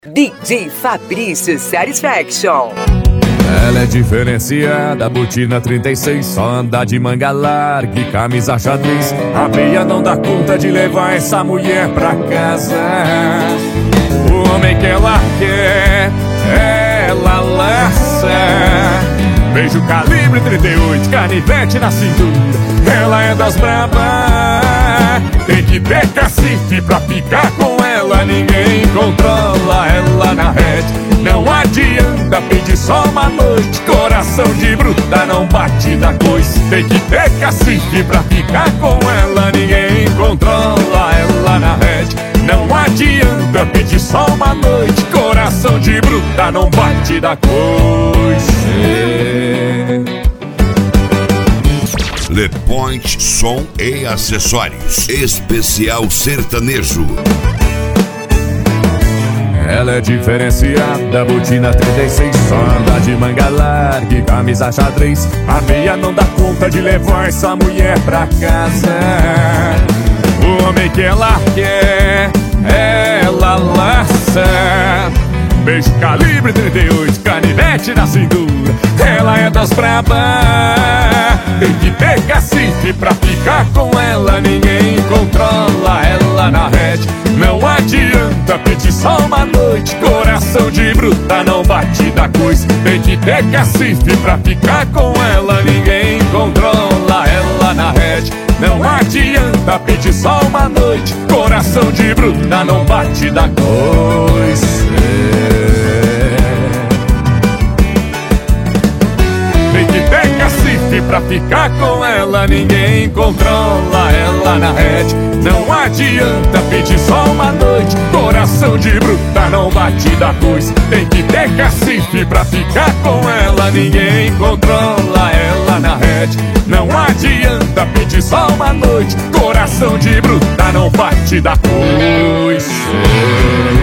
DJ Fabrício Satisfaction. Ela é diferenciada, botina 36, só anda de manga larga e camisa xadrez. A meia não dá conta de levar essa mulher pra casa. O homem que ela quer, ela laça. Beijo calibre 38, canivete na cintura. Ela é das brabas, tem que ter cacife pra ficar com ela. Ninguém controla ela na rede. Não adianta pedir só uma noite, coração de bruta não bate da coisa. Tem que ter cacife pra ficar com ela. Ninguém controla ela na rede. Não adianta pedir só uma noite, coração de bruta não bate da coisa. Le Point Som e Acessórios, especial sertanejo. Ela é diferenciada, botina 36, só anda de manga larga e camisa xadrez. A meia não dá conta de levar essa mulher pra casa. O homem que ela quer, ela laça. Beijo calibre 38, canivete na cintura. Ela é das brabas, tem que ter cacife pra ficar com ela. Ninguém controla ela na rede. Não adianta pedir só uma noite, coração de bruta não bate da coisa. Tem que ter cacife pra ficar com ela. Ninguém controla ela na rede. Não adianta pedir só uma noite, coração de bruta não bate da coisa. Tem que ter cacife pra ficar com ela. Ninguém controla ela na rede. Não adianta pedir só uma noite, coração de bruta não bate da coisa. Tem que ter cacife pra ficar com ela. Ninguém controla ela na rede. Não adianta pedir só uma noite, coração de bruta não bate da coisa.